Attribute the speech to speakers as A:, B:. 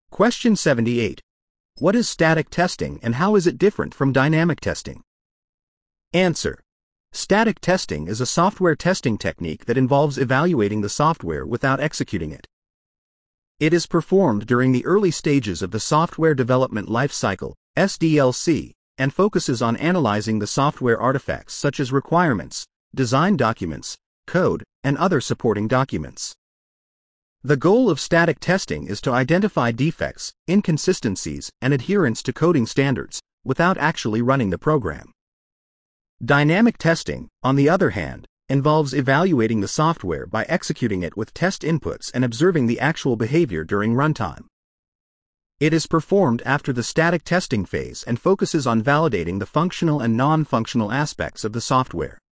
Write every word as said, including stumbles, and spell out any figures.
A: Question seventy-eight. What is static testing and how is it different from dynamic testing? Answer. Static testing is a software testing technique that involves evaluating the software without executing it. It is performed during the early stages of the software development lifecycle, S D L C, and focuses on analyzing the software artifacts such as requirements, design documents, code, and other supporting documents. The goal of static testing is to identify defects, inconsistencies, and adherence to coding standards, without actually running the program. Dynamic testing, on the other hand, involves evaluating the software by executing it with test inputs and observing the actual behavior during runtime. It is performed after the static testing phase and focuses on validating the functional and non-functional aspects of the software.